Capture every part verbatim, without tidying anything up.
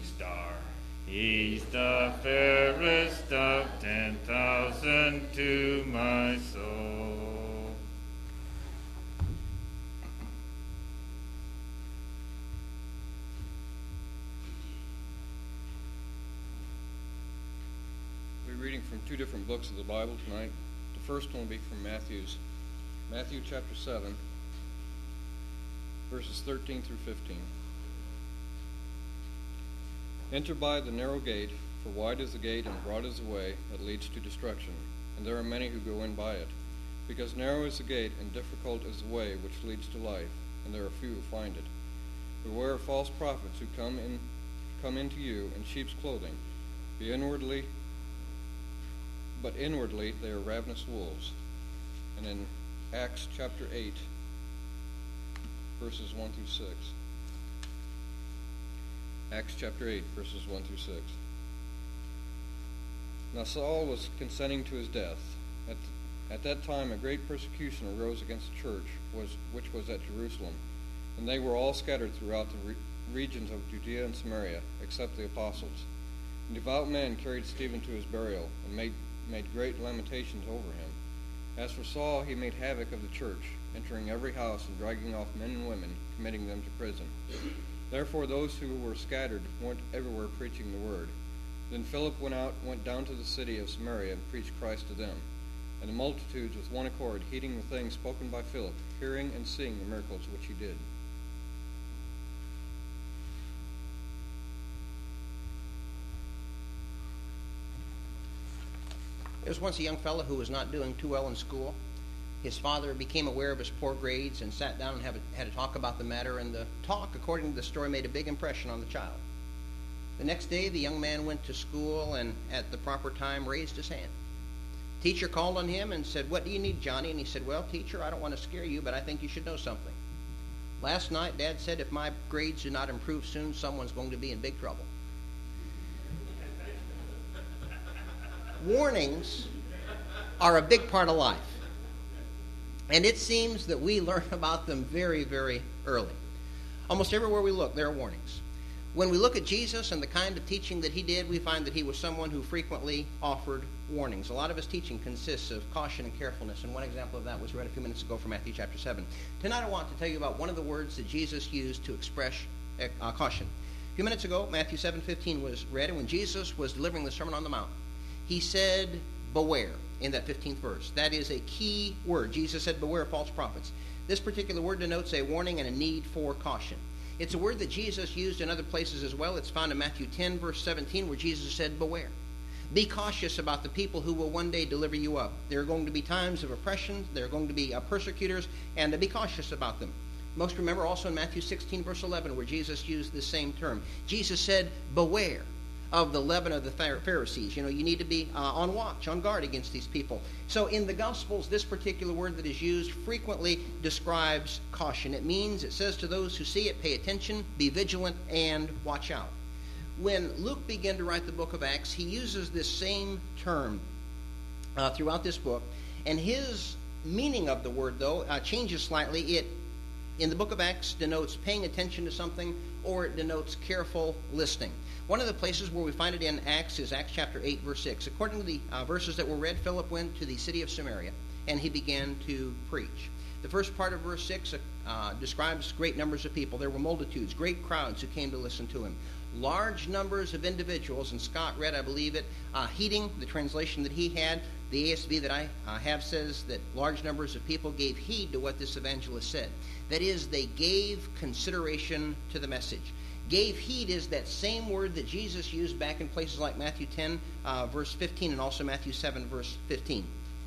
star. He's the fairest of ten thousand to my soul. We're reading from two different books of the Bible tonight. The first one will be from Matthew's, Matthew chapter seven, verses thirteen through fifteen. Enter by the narrow gate, for wide is the gate and broad is the way that leads to destruction, and there are many who go in by it. Because narrow is the gate and difficult is the way which leads to life, and there are few who find it. Beware of false prophets who come in, come into you in sheep's clothing, be inwardly, but inwardly they are ravenous wolves. And in Acts chapter eight, verses one through six. Acts chapter eight, verses one through six. Now Saul was consenting to his death. At, at that time a great persecution arose against the church, was, which was at Jerusalem, and they were all scattered throughout the re- regions of Judea and Samaria, except the apostles. And devout men carried Stephen to his burial, and made, made great lamentations over him. As for Saul, he made havoc of the church, entering every house and dragging off men and women, committing them to prison. Therefore those who were scattered went everywhere preaching the word. Then Philip went out, went down to the city of Samaria and preached Christ to them. And the multitudes with one accord, heeding the things spoken by Philip, hearing and seeing the miracles which he did. There was once a young fellow who was not doing too well in school. His father became aware of his poor grades and sat down and have a, had a talk about the matter, and the talk, according to the story, made a big impression on the child. The next day, the young man went to school and at the proper time raised his hand. Teacher called on him and said, "What do you need, Johnny?" And he said, "Well, teacher, I don't want to scare you, but I think you should know something. Last night, Dad said if my grades do not improve soon, someone's going to be in big trouble." Warnings are a big part of life. And it seems that we learn about them very, very early. Almost everywhere we look, there are warnings. When we look at Jesus and the kind of teaching that he did, we find that he was someone who frequently offered warnings. A lot of his teaching consists of caution and carefulness, and one example of that was read a few minutes ago from Matthew chapter seven. Tonight I want to tell you about one of the words that Jesus used to express uh, caution. A few minutes ago, Matthew seven fifteen was read, and when Jesus was delivering the Sermon on the Mount, he said, "Beware," in that fifteenth verse. That is a key word. Jesus said, "Beware of false prophets." This particular word denotes a warning and a need for caution. It's a word that Jesus used in other places as well. It's found in Matthew ten, verse seventeen, where Jesus said, "Beware. Be cautious about the people who will one day deliver you up. There are going to be times of oppression. There are going to be uh, persecutors, and uh, be cautious about them." Most remember also in Matthew sixteen, verse eleven, where Jesus used this same term. Jesus said, "Beware of the leaven of the Pharisees." You know, you need to be uh, on watch, on guard against these people. So in the Gospels, this particular word that is used frequently describes caution. It means, it says to those who see it, pay attention, be vigilant, and watch out. When Luke began to write the book of Acts, he uses this same term uh, throughout this book, and his meaning of the word, though, uh, changes slightly. It, in the book of Acts, denotes paying attention to something, or it denotes careful listening. One of the places where we find it in Acts is Acts chapter eight, verse six. According to the uh, verses that were read, Philip went to the city of Samaria, and he began to preach. The first part of verse six uh, describes great numbers of people. There were multitudes, great crowds who came to listen to him. Large numbers of individuals, and Scott read, I believe it, uh, heeding the translation that he had. The A S V that I uh, have says that large numbers of people gave heed to what this evangelist said. That is, they gave consideration to the message. Gave heed is that same word that Jesus used back in places like Matthew ten, uh, verse fifteen, and also Matthew seven, verse fifteen.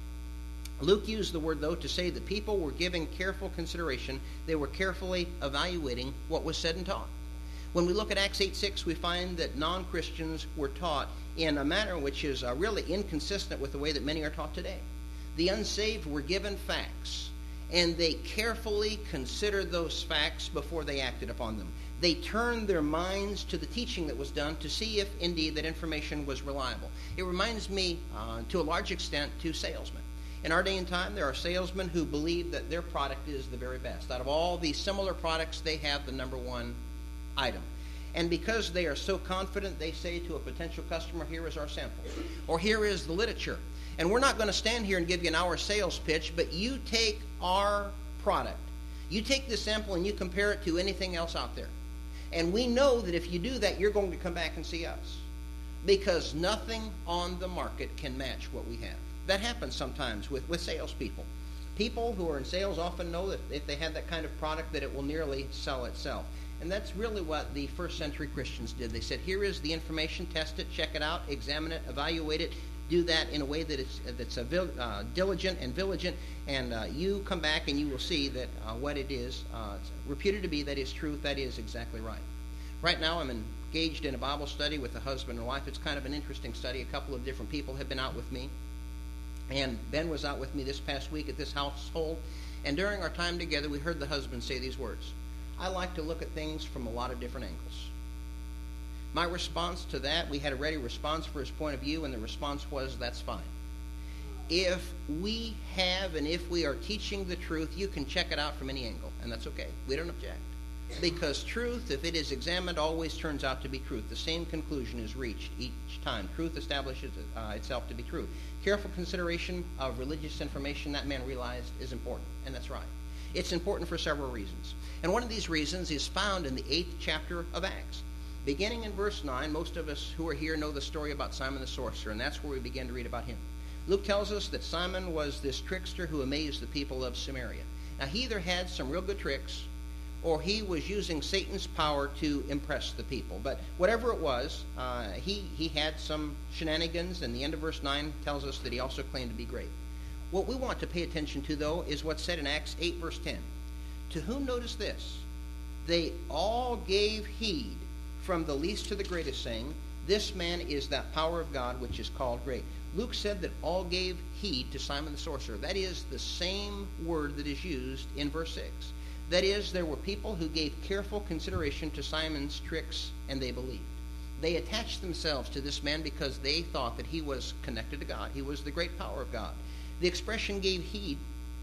Luke used the word, though, to say that people were giving careful consideration. They were carefully evaluating what was said and taught. When we look at Acts eight six, we find that non-Christians were taught in a manner which is uh, really inconsistent with the way that many are taught today. The unsaved were given facts, and they carefully considered those facts before they acted upon them. They turned their minds to the teaching that was done to see if, indeed, that information was reliable. It reminds me, uh, to a large extent, to salesmen. In our day and time, there are salesmen who believe that their product is the very best. Out of all the similar products, they have the number one item. And because they are so confident, they say to a potential customer, here is our sample, or here is the literature. And we're not going to stand here and give you an hour sales pitch, but you take our product. You take this sample and you compare it to anything else out there. And we know that if you do that, you're going to come back and see us. Because nothing on the market can match what we have. That happens sometimes with, with salespeople. People who are in sales often know that if they have that kind of product, that it will nearly sell itself. And that's really what the first century Christians did. They said, here is the information, test it, check it out, examine it, evaluate it, do that in a way that it's, that's a, uh, diligent and vigilant, and uh, you come back and you will see that uh, what it is uh, reputed to be, that is truth, that is exactly right. Right now I'm engaged in a Bible study with a husband and wife. It's kind of an interesting study. A couple of different people have been out with me. And Ben was out with me this past week at this household. And during our time together, we heard the husband say these words: I like to look at things from a lot of different angles. My response to that, we had a ready response for his point of view, and the response was, that's fine. If we have and if we are teaching the truth, you can check it out from any angle, and that's okay. We don't object. Because truth, if it is examined, always turns out to be truth. The same conclusion is reached each time. Truth establishes uh, itself to be true. Careful consideration of religious information, that man realized, is important, and that's right. It's important for several reasons. And one of these reasons is found in the eighth chapter of Acts. Beginning in verse nine, most of us who are here know the story about Simon the sorcerer, and that's where we begin to read about him. Luke tells us that Simon was this trickster who amazed the people of Samaria. Now, he either had some real good tricks, or he was using Satan's power to impress the people. But whatever it was, uh, he, he had some shenanigans, and the end of verse nine tells us that he also claimed to be great. What we want to pay attention to, though, is what's said in Acts eight, verse ten. To whom, notice this, they all gave heed, from the least to the greatest, saying, this man is that power of God which is called great. Luke said that all gave heed to Simon the sorcerer. That is the same word that is used in verse six. That is, there were people who gave careful consideration to Simon's tricks, and they believed. They attached themselves to this man because they thought that he was connected to God. He was the great power of God. The expression gave heed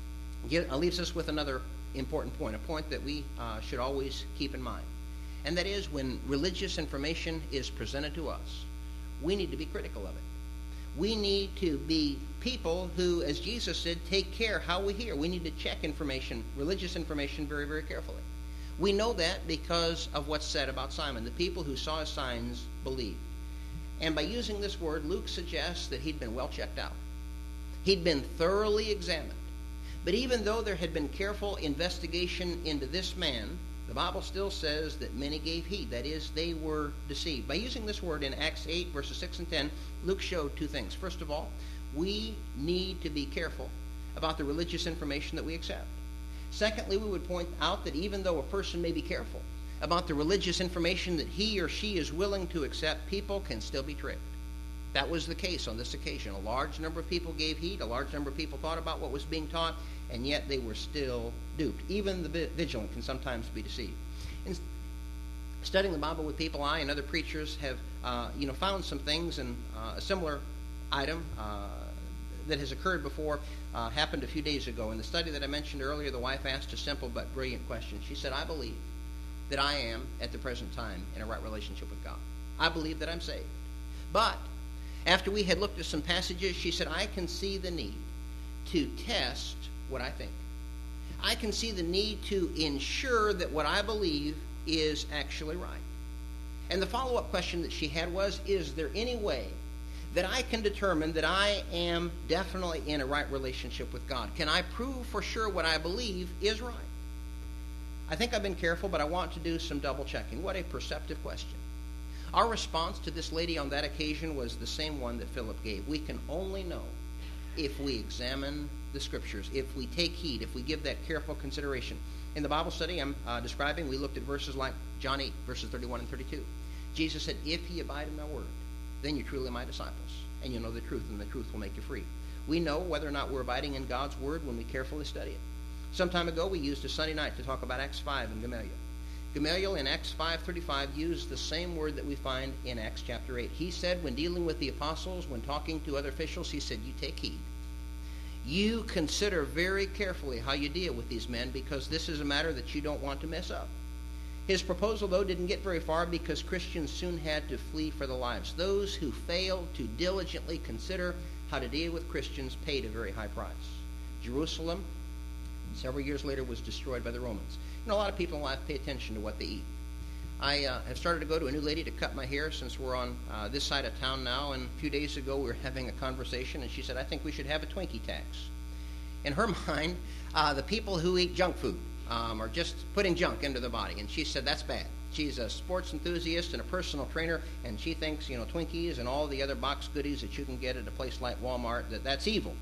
leaves us with another important point, a point that we uh, should always keep in mind. And that is, when religious information is presented to us, we need to be critical of it. We need to be people who, as Jesus said, take care how we hear. We need to check information, religious information, very, very carefully. We know that because of what's said about Simon. The people who saw his signs believed. And by using this word, Luke suggests that he'd been well checked out. He'd been thoroughly examined. But even though there had been careful investigation into this man, the Bible still says that many gave heed. That is, they were deceived. By using this word in Acts eight, verses six and ten, Luke showed two things. First of all, we need to be careful about the religious information that we accept. Secondly, we would point out that even though a person may be careful about the religious information that he or she is willing to accept, people can still be tricked. That was the case on this occasion. A large number of people gave heed. A large number of people thought about what was being taught, and yet they were still duped. Even the vigilant can sometimes be deceived. In studying the Bible with people, I and other preachers have uh, you know, found some things, and uh, a similar item uh, that has occurred before uh, happened a few days ago. In the study that I mentioned earlier, the wife asked a simple but brilliant question. She said, I believe that I am, at the present time, in a right relationship with God. I believe that I'm saved. But after we had looked at some passages, she said, I can see the need to test what I think. I can see the need to ensure that what I believe is actually right. And the follow-up question that she had was, is there any way that I can determine that I am definitely in a right relationship with God? Can I prove for sure what I believe is right? I think I've been careful, but I want to do some double checking. What a perceptive question. Our response to this lady on that occasion was the same one that Philip gave. We can only know if we examine the Scriptures, if we take heed, if we give that careful consideration. In the Bible study I'm uh, describing, we looked at verses like John eight, verses thirty-one and thirty-two. Jesus said, if ye abide in my word, then you're truly my disciples, and you'll know the truth, and the truth will make you free. We know whether or not we're abiding in God's word when we carefully study it. Some time ago, we used a Sunday night to talk about Acts five and Gamaliel. Gamaliel in Acts five thirty-five used the same word that we find in Acts chapter eight. He said, when dealing with the apostles, when talking to other officials, he said, you take heed. You consider very carefully how you deal with these men, because this is a matter that you don't want to mess up. His proposal, though, didn't get very far because Christians soon had to flee for their lives. Those who failed to diligently consider how to deal with Christians paid a very high price. Jerusalem, several years later, was destroyed by the Romans. You know, a lot of people in life pay attention to what they eat. I uh, have started to go to a new lady to cut my hair since we're on uh, this side of town now, and a few days ago we were having a conversation, and she said, I think we should have a Twinkie tax. In her mind, uh, the people who eat junk food um, are just putting junk into their body, and she said that's bad. She's a sports enthusiast and a personal trainer, and she thinks, you know, Twinkies and all the other box goodies that you can get at a place like Walmart, that that's evil.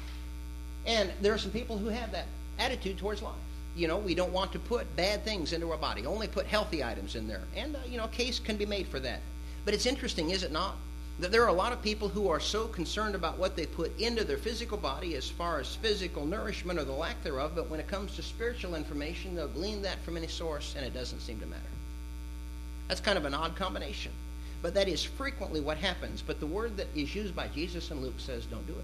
And there are some people who have that attitude towards life. You know, we don't want to put bad things into our body, only put healthy items in there. And, uh, you know, a case can be made for that. But it's interesting, is it not, that there are a lot of people who are so concerned about what they put into their physical body as far as physical nourishment or the lack thereof, but when it comes to spiritual information, they'll glean that from any source, and it doesn't seem to matter. That's kind of an odd combination. But that is frequently what happens. But the word that is used by Jesus in Luke says, don't do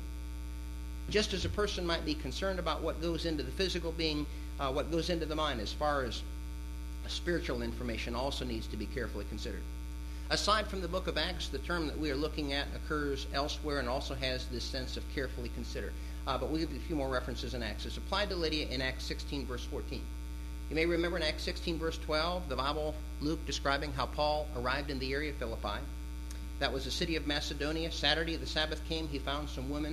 it. Just as a person might be concerned about what goes into the physical being, uh, what goes into the mind as far as spiritual information also needs to be carefully considered. Aside from the book of Acts, the term that we are looking at occurs elsewhere and also has this sense of carefully consider. Uh, but we'll give you a few more references in Acts. It's applied to Lydia in Acts sixteen, verse fourteen. You may remember in Acts sixteen, verse twelve, the Bible, Luke describing how Paul arrived in the area of Philippi. That was the city of Macedonia. Saturday, the Sabbath came. He found some women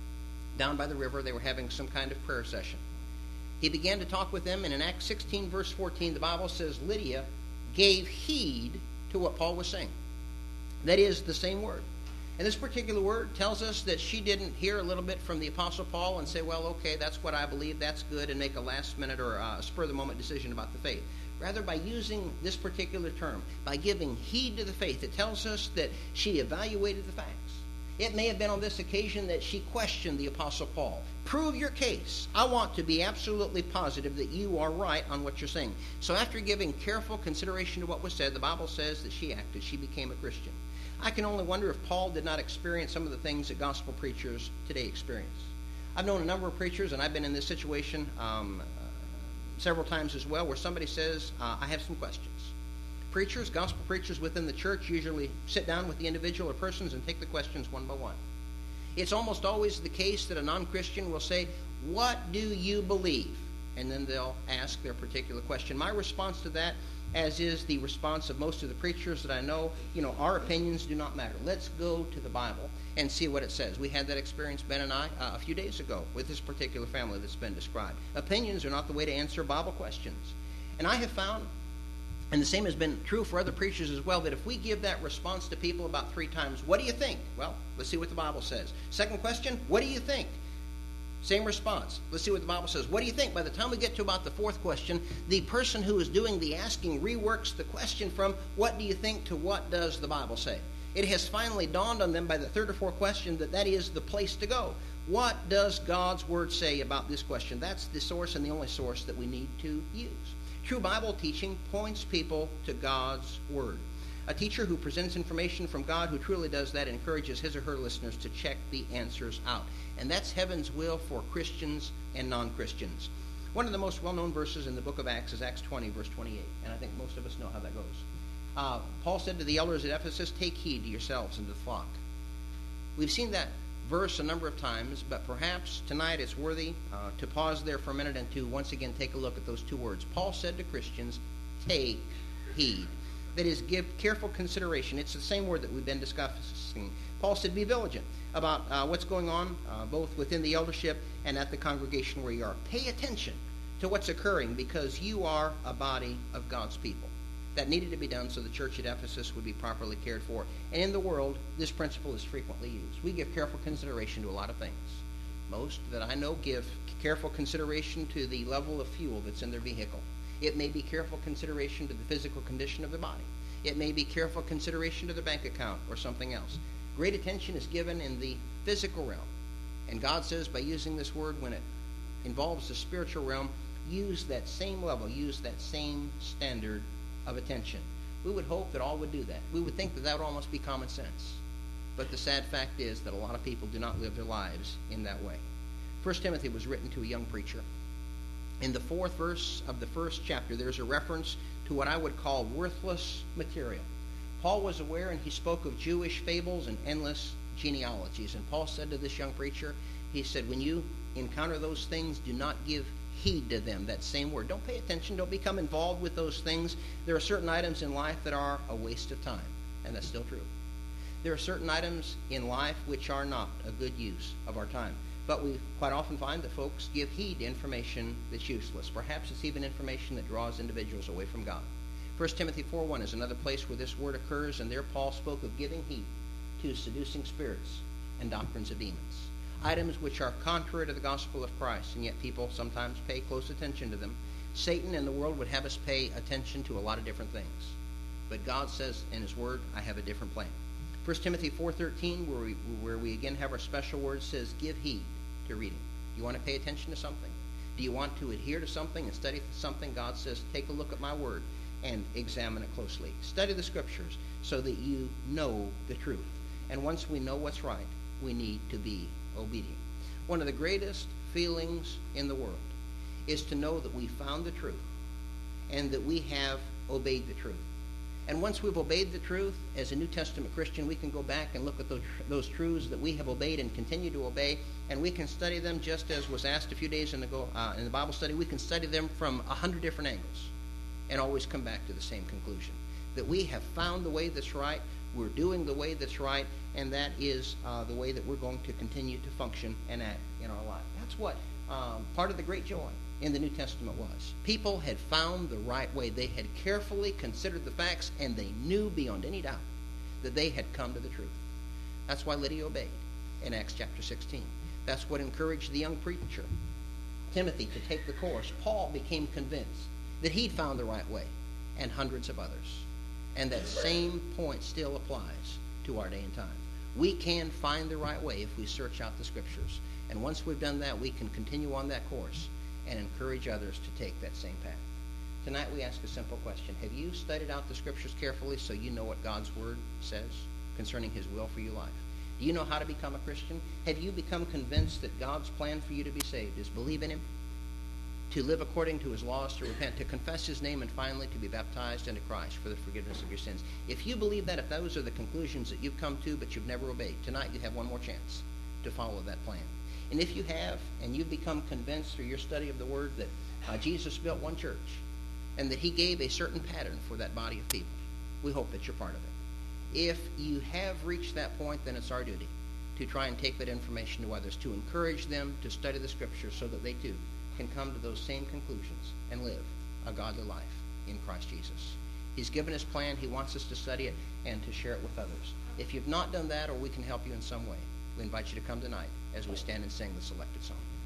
down by the river. They were having some kind of prayer session. He began to talk with them, and in Acts sixteen, verse fourteen, the Bible says Lydia gave heed to what Paul was saying. That is the same word. And this particular word tells us that she didn't hear a little bit from the Apostle Paul and say, well, okay, that's what I believe, that's good, and make a last-minute or a spur-of-the-moment decision about the faith. Rather, by using this particular term, by giving heed to the faith, it tells us that she evaluated the facts. It may have been on this occasion that she questioned the Apostle Paul. Prove your case. I want to be absolutely positive that you are right on what you're saying. So after giving careful consideration to what was said, the Bible says that she acted. She became a Christian. I can only wonder if Paul did not experience some of the things that gospel preachers today experience. I've known a number of preachers, and I've been in this situation um, uh, several times as well, where somebody says, uh, I have some questions. Preachers, gospel preachers within the church usually sit down with the individual or persons and take the questions one by one. It's almost always the case that a non-Christian will say, what do you believe? And then they'll ask their particular question. My response to that, as is the response of most of the preachers that I know, you know, our opinions do not matter. Let's go to the Bible and see what it says. We had that experience, Ben and I, uh, a few days ago with this particular family that's been described. Opinions are not the way to answer Bible questions. And I have found, and the same has been true for other preachers as well, that if we give that response to people about three times, what do you think? Well, let's see what the Bible says. Second question, what do you think? Same response. Let's see what the Bible says. What do you think? By the time we get to about the fourth question, the person who is doing the asking reworks the question from what do you think to what does the Bible say? It has finally dawned on them by the third or fourth question that that is the place to go. What does God's Word say about this question? That's the source and the only source that we need to use. True Bible teaching points people to God's Word. A teacher who presents information from God who truly does that encourages his or her listeners to check the answers out. And that's heaven's will for Christians and non-Christians. One of the most well-known verses in the book of Acts is Acts twenty, verse twenty-eight. And I think most of us know how that goes. Uh, Paul said to the elders at Ephesus, take heed to yourselves and to the flock. We've seen that verse a number of times, but perhaps tonight it's worthy uh, to pause there for a minute and to once again take a look at those two words. Paul said to Christians, take heed. That is, give careful consideration. It's the same word that we've been discussing. Paul said, be vigilant about uh, what's going on, uh, both within the eldership and at the congregation where you are. Pay attention to what's occurring because you are a body of God's people. That needed to be done so the church at Ephesus would be properly cared for. And in the world, this principle is frequently used. We give careful consideration to a lot of things. Most that I know give careful consideration to the level of fuel that's in their vehicle. It may be careful consideration to the physical condition of the body. It may be careful consideration to their bank account or something else. Great attention is given in the physical realm. And God says by using this word, when it involves the spiritual realm, use that same level, use that same standard of attention. We would hope that all would do that. We would think that that would almost be common sense. But the sad fact is that a lot of people do not live their lives in that way. First Timothy was written to a young preacher. In the fourth verse of the first chapter, there's a reference to what I would call worthless material. Paul was aware, and he spoke of Jewish fables and endless genealogies. And Paul said to this young preacher, he said, when you encounter those things, do not give heed to them. That same word. Don't pay attention. Don't become involved with those things. There are certain items in life that are a waste of time, and that's still true. There are certain items in life which are not a good use of our time. But we quite often find that folks give heed to information that's useless. Perhaps it's even information that draws individuals away from God. First Timothy four one is another place where this word occurs, and there Paul spoke of giving heed to seducing spirits and doctrines of demons. Items which are contrary to the gospel of Christ, and yet people sometimes pay close attention to them. Satan and the world would have us pay attention to a lot of different things. But God says in his word, I have a different plan. First Timothy four thirteen, where we, where we again have our special word, says, give heed to reading. Do you want to pay attention to something? Do you want to adhere to something and study something? God says, take a look at my word and examine it closely. Study the scriptures so that you know the truth. And once we know what's right, we need to be obedient. One of the greatest feelings in the world is to know that we found the truth and that we have obeyed the truth. And once we've obeyed the truth, as a New Testament Christian, we can go back and look at those, those truths that we have obeyed and continue to obey, and we can study them just as was asked a few days in the, uh, in the Bible study. We can study them from a hundred different angles and always come back to the same conclusion, that we have found the way that's right, we're doing the way that's right, and that is uh, the way that we're going to continue to function and act in our life. That's what um, part of the great joy in the New Testament was. People had found the right way. They had carefully considered the facts, and they knew beyond any doubt that they had come to the truth. That's why Lydia obeyed in Acts chapter sixteen. That's what encouraged the young preacher, Timothy, to take the course. Paul became convinced that he'd found the right way, and hundreds of others. And that same point still applies to our day and time. We can find the right way if we search out the scriptures. And once we've done that, we can continue on that course and encourage others to take that same path. Tonight we ask a simple question. Have you studied out the scriptures carefully so you know what God's word says concerning his will for your life? Do you know how to become a Christian? Have you become convinced that God's plan for you to be saved is believe in him, to live according to his laws, to repent, to confess his name, and finally to be baptized into Christ for the forgiveness of your sins? If you believe that, if those are the conclusions that you've come to but you've never obeyed, tonight you have one more chance to follow that plan. And if you have, and you've become convinced through your study of the word that uh, Jesus built one church and that he gave a certain pattern for that body of people, we hope that you're part of it. If you have reached that point, then it's our duty to try and take that information to others, to encourage them to study the scriptures so that they too can come to those same conclusions and live a godly life in Christ Jesus. He's given his plan. He wants us to study it and to share it with others. If you've not done that, or we can help you in some way, we invite you to come tonight as we stand and sing the selected song.